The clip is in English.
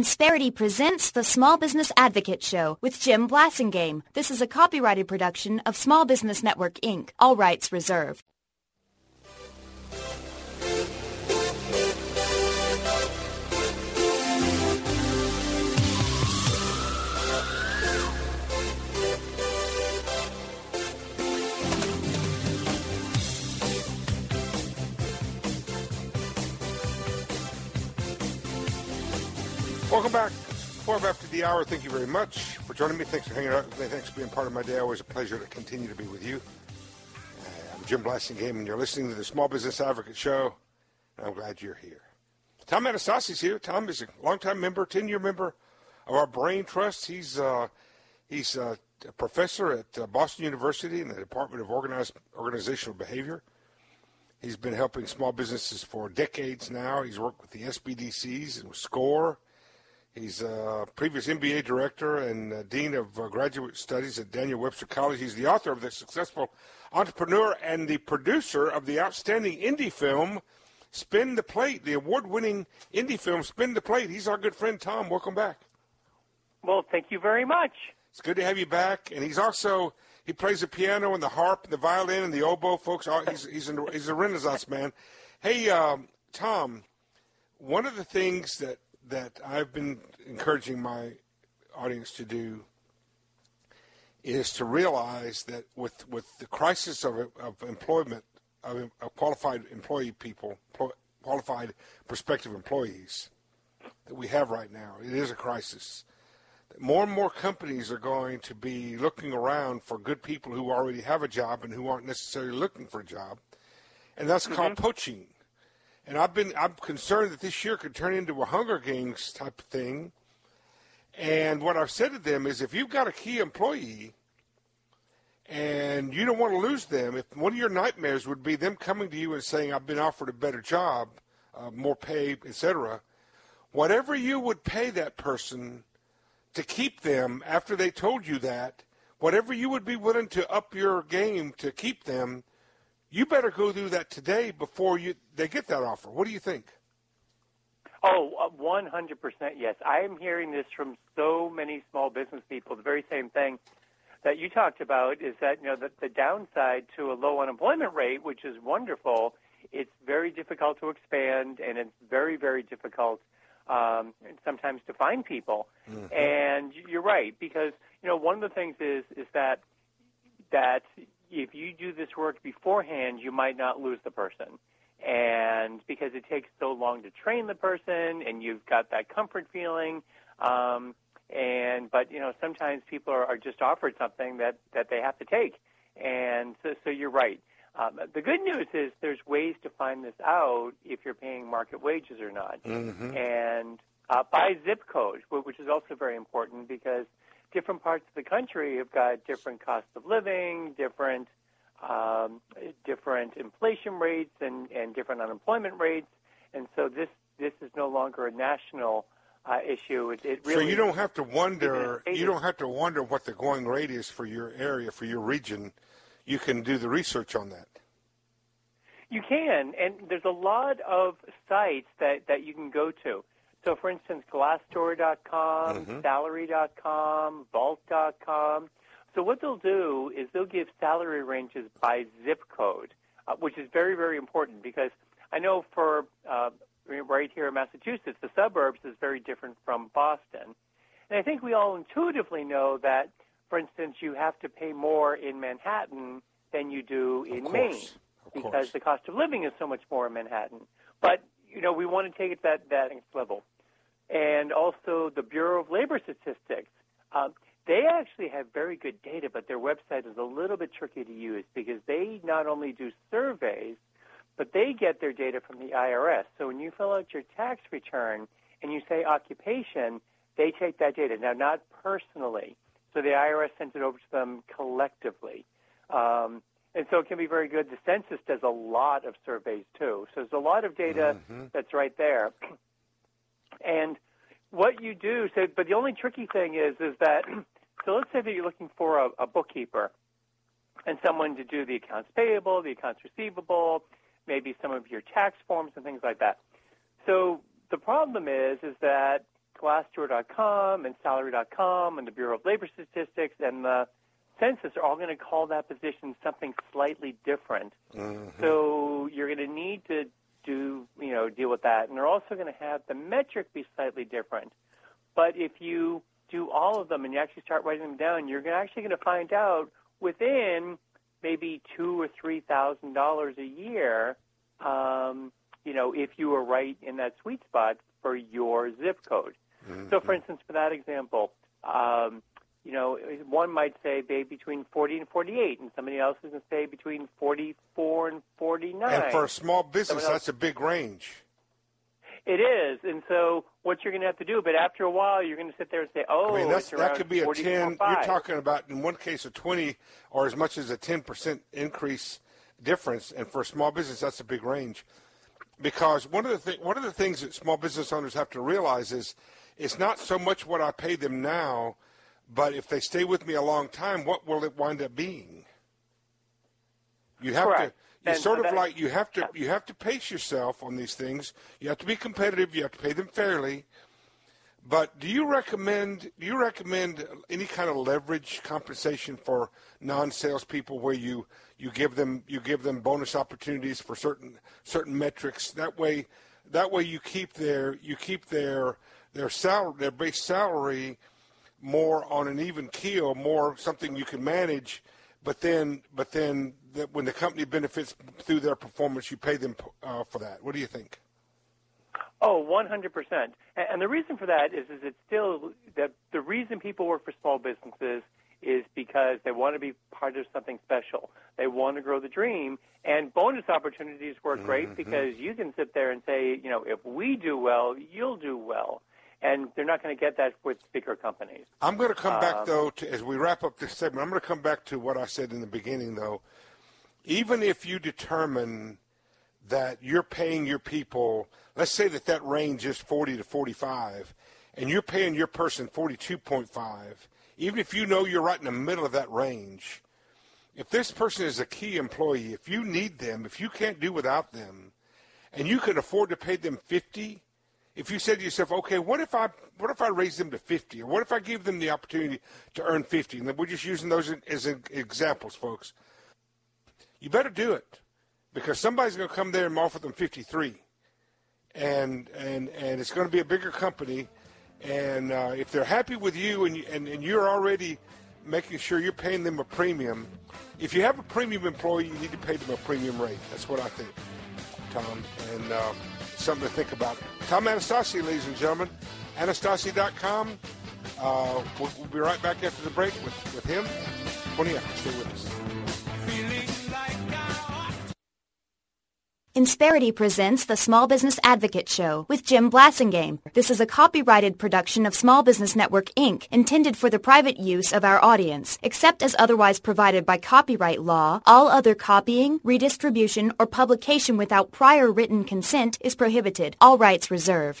Insperity presents the Small Business Advocate Show with Jim Blasingame. This is a copyrighted production of Small Business Network, Inc., all rights reserved. Welcome back. 12 after the hour. Thank you very much for joining me. Thanks for hanging out with me. Thanks for being part of my day. Always a pleasure to continue to be with you. I'm Jim Blasingame, and you're listening to the Small Business Advocate Show, and I'm glad you're here. Tom Anastasi's here. Tom is a longtime member, 10-year member of our Brain Trust. He's a professor at Boston University in the Department of Organizational Behavior. He's been helping small businesses for decades now. He's worked with the SBDCs and with SCORE. He's a previous MBA director and dean of graduate studies at Daniel Webster College. He's the author of The Successful Entrepreneur and the producer of the outstanding indie film, Spin the Plate, the award-winning indie film, Spin the Plate. He's our good friend, Tom. Welcome back. Well, thank you very much. It's good to have you back. And he plays the piano and the harp and the violin and the oboe, folks. He's a Renaissance man. Hey, Tom, one of the things that I've been encouraging my audience to do is to realize that with the crisis of employment, of qualified qualified prospective employees that we have right now, it is a crisis. More and more companies are going to be looking around for good people who already have a job and who aren't necessarily looking for a job, and that's called poaching. And I'm concerned that this year could turn into a Hunger Games type of thing. And what I've said to them is, if you've got a key employee and you don't want to lose them, if one of your nightmares would be them coming to you and saying, I've been offered a better job, more pay, etc., whatever you would pay that person to keep them after they told you that, whatever you would be willing to up your game to keep them, you better go do that today before they get that offer. What do you think? Oh, 100% yes. I am hearing this from so many small business people. The very same thing that you talked about is that, the downside to a low unemployment rate, which is wonderful, it's very difficult to expand, and it's very, very difficult sometimes to find people. Mm-hmm. And you're right, because, one of the things is that if you do this work beforehand, you might not lose the person. And because it takes so long to train the person, and you've got that comfort feeling, but sometimes people are just offered something that they have to take. And so you're right. The good news is there's ways to find this out if you're paying market wages or not. Mm-hmm. And by zip code, which is also very important, because different parts of the country have got different costs of living, different inflation rates, and different unemployment rates, and so this is no longer a national issue. It really, so you don't have to wonder. You don't have to wonder what the going rate is for your area, for your region. You can do the research on that. You can, and there's a lot of sites that you can go to. So, for instance, Glassdoor.com, mm-hmm. Salary.com, Vault.com. So what they'll do is they'll give salary ranges by zip code, which is very, very important, because I know for right here in Massachusetts, the suburbs is very different from Boston. And I think we all intuitively know that, for instance, you have to pay more in Manhattan than you do in Maine, because the cost of living is so much more in Manhattan. But, we want to take it that next level. And also the Bureau of Labor Statistics. They actually have very good data, but their website is a little bit tricky to use, because they not only do surveys, but they get their data from the IRS. So when you fill out your tax return and you say occupation, they take that data. Now, not personally. So the IRS sends it over to them collectively. And so it can be very good. The census does a lot of surveys, too. So there's a lot of data that's right there. And what you do, but the only tricky thing is that, so let's say that you're looking for a bookkeeper and someone to do the accounts payable, the accounts receivable, maybe some of your tax forms and things like that. So the problem is that Glassdoor.com and Salary.com and the Bureau of Labor Statistics and the Census are all going to call that position something slightly different. Mm-hmm. So you're going to need to deal with that. And they're also going to have the metric be slightly different. But if you do all of them and you actually start writing them down, you're actually going to find out within maybe $2,000 or $3,000 a year, if you were right in that sweet spot for your zip code. Mm-hmm. So, for instance, for that example, one might say between 40 and 48, and somebody else is going to say between 44 and 49. And for a small business, that's a big range. It is, and so what you're going to have to do, but after a while, you're going to sit there and say, that could be a 10. You're talking about, in one case, a 20 or as much as a 10% increase difference, and for a small business, that's a big range. Because one of the things that small business owners have to realize is it's not so much what I pay them now, but if they stay with me a long time, what will it wind up being? You have Correct. You have to pace yourself on these things. You have to be competitive. You have to pay them fairly. But do you recommend any kind of leverage compensation for non-salespeople where you give them bonus opportunities for certain metrics? That way you keep their salary, their base salary, more on an even keel, more something you can manage. But then when the company benefits through their performance, you pay them for that. What do you think? Oh, 100%. And the reason for that is it's still that the reason people work for small businesses is because they want to be part of something special. They want to grow the dream, and bonus opportunities work great because you can sit there and say, if we do well, you'll do well. And they're not going to get that with bigger companies. I'm going to come back, though, as we wrap up this segment, I'm going to come back to what I said in the beginning, though. Even if you determine that you're paying your people, let's say that range is 40 to 45, and you're paying your person 42.5, even if you know you're right in the middle of that range, if this person is a key employee, if you need them, if you can't do without them, and you can afford to pay them 50, if you said to yourself, okay, what if I raise them to 50, or what if I give them the opportunity to earn 50? And we're just using those as examples, folks. You better do it, because somebody's going to come there and offer them 53, and it's going to be a bigger company. And if they're happy with you and you're already making sure you're paying them a premium, if you have a premium employee, you need to pay them a premium rate. That's what I think, Tom, and something to think about. Tom Anastasi, ladies and gentlemen, Anastasi.com. We'll be right back after the break with him. Stay with us. Insperity presents the Small Business Advocate Show with Jim Blasingame. This is a copyrighted production of Small Business Network, Inc., intended for the private use of our audience. Except as otherwise provided by copyright law, all other copying, redistribution, or publication without prior written consent is prohibited. All rights reserved.